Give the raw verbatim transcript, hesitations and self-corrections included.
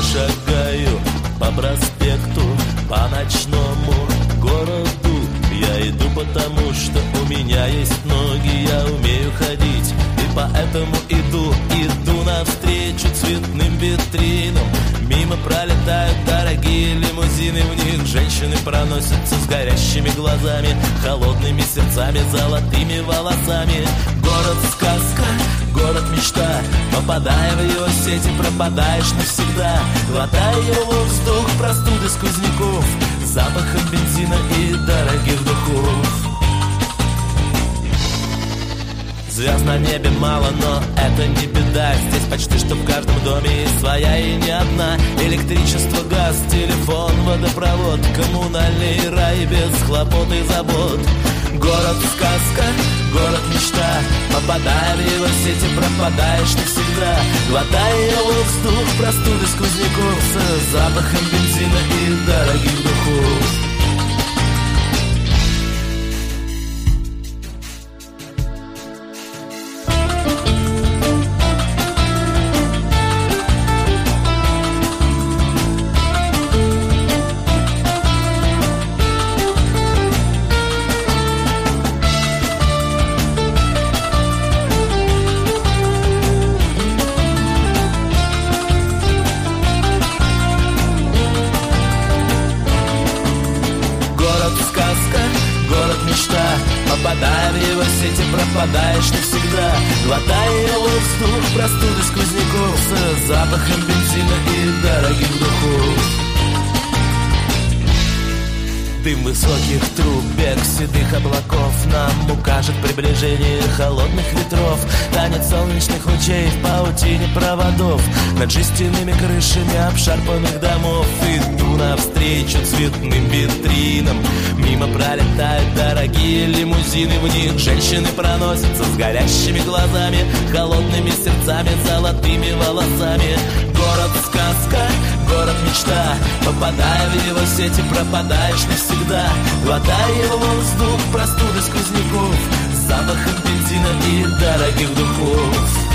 шагаю по проспекту, по ночному городу. Я иду потому, что у меня есть ноги, я умею ходить, и поэтому иду, иду навстречу цветным витринам. Мимо пролетают дорогие лимузины, в них женщины проносятся с горящими глазами, холодными сердцами, золотыми волосами. Город-сказка, город-мечта, попадая в его сети, пропадаешь навсегда. Глотая его воздух, простуды сквозняков, запахом бензина и дорогих духов. Звезд на небе мало, но это не беда. Здесь почти что в каждом доме есть своя и не одна. Электричество, газ, телефон, водопровод, коммунальный рай без хлопот и забот. Город-сказка, город-мечта, попадая в его сети, пропадаешь навсегда. Глотая воздух, простуды сквозняков, с запахом бензина и дорогих духов. Попадая в его сети, пропадаешь навсегда. Глотая воздух, простуды сквозняков, с запахом бензина и дорогих духов. Дым высоких труб, бег седых облаков нам укажет приближение холодных ветров. Танец солнечных лучей в паутине проводов над жестяными крышами обшарпанных домов. Иду навстречу цветным витринам, мимо пролетают дорогие лимузины, в них женщины проносятся с горящими глазами, холодными сердцами, золотыми волосами. Город-сказка, город-мечта, попадая в его сети, пропадаешь навсегда. Глотая воздух, простуды сквозняков, с запахом бензина и дорогих духов.